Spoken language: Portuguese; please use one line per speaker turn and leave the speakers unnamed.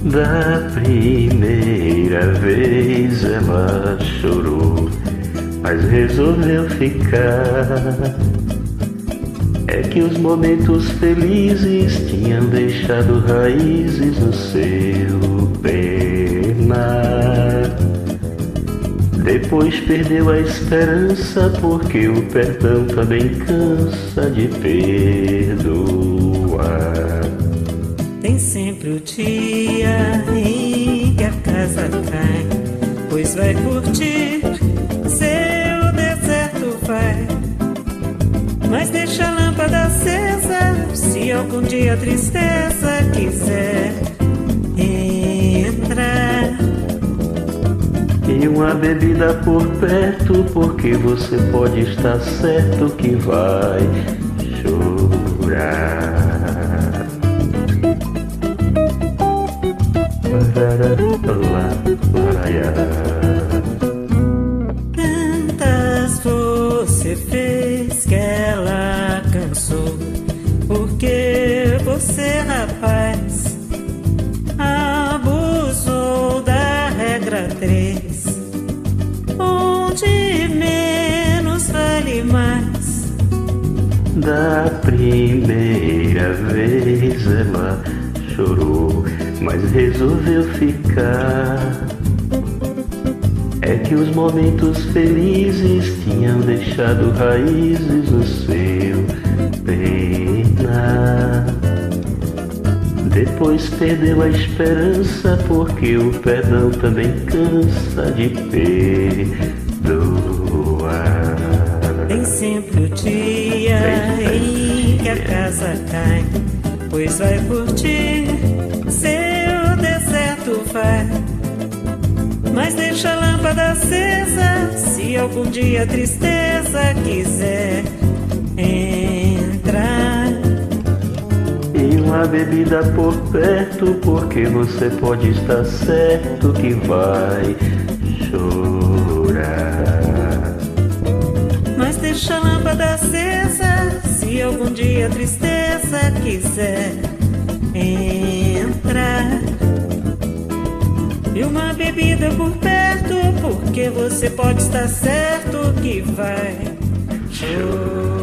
Da primeira vez ela chorou, mas resolveu ficar. É que os momentos felizes tinham deixado raízes no seu penar. Depois perdeu a esperança, porque o perdão também cansa de perdoar.
Tem sempre o dia em que a casa cai, pois vai curtir, seu deserto vai. Mas deixa a lâmpada acesa, se algum dia a tristeza quiser entrar.
E uma bebida por perto, porque você pode estar certo que vai chorar.
Tantas você fez que ela cansou, porque você, rapaz, abusou da regra 3, onde menos vale mais.
Da primeira vez ela chorou, mas resolveu ficar. É que os momentos felizes tinham deixado raízes no seu penar. Depois perdeu a esperança, porque o perdão também cansa de perdoar.
Tem sempre o dia em que a casa cai, pois vai curtir, seu deserto vai. Mas deixa a lâmpada acesa, se algum dia a tristeza quiser entrar.
E uma bebida por perto, porque você pode estar certo que vai chorar.
Mas deixa a lâmpada acesa, se algum dia a tristeza quiser entrar. E uma bebida por perto, porque você pode estar certo que vai chorar.